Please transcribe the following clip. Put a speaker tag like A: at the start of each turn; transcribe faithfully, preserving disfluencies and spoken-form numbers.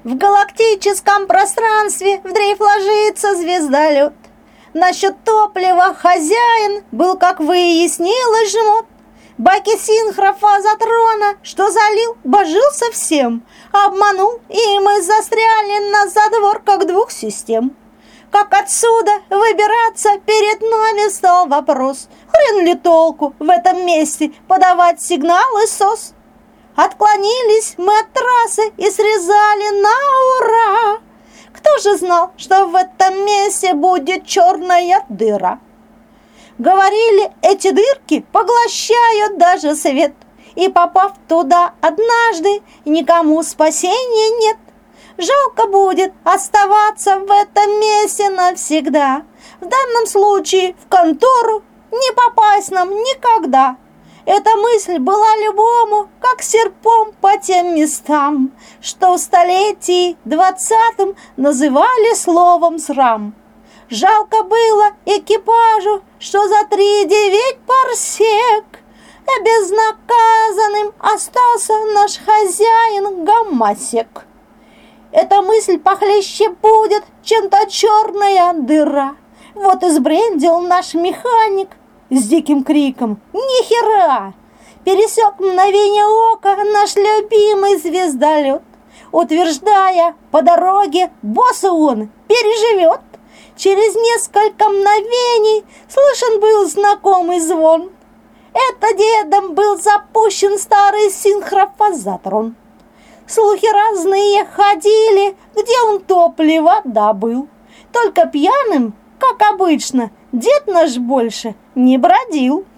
A: В галактическом пространстве в дрейф ложится звездолет. Насчет топлива хозяин был, как выяснилось, жмот. Баки синхрофазотрона, что залил, божился всем. Обманул, и мы застряли на задворках двух систем. Как отсюда выбираться, перед нами стал вопрос. Хрен ли толку в этом месте подавать сигналы СОС? Отклонились мы от трассы и срезали на ура. Кто же знал, что в этом месте будет черная дыра? Говорили, эти дырки поглощают даже свет, и попав туда однажды, никому спасения нет. Жалко будет оставаться в этом месте навсегда. В данном случае в контору не попасть нам никогда. Эта мысль была любому, как серпом по тем местам, что в столетии двадцатом называли словом «срам». Жалко было экипажу, что за три девять парсек а безнаказанным остался наш хозяин Гамасек. Эта мысль похлеще будет, чем та черная дыра. Вот и сбрендил наш механик с диким криком «Нихера!» Пересек мгновение ока наш любимый звездолет, утверждая по дороге, босса он переживет. Через несколько мгновений слышен был знакомый звон. Это дедом был запущен старый синхрофазотрон. Слухи разные ходили, где он топливо добыл. Только пьяным, как обычно, дед наш больше не бродил.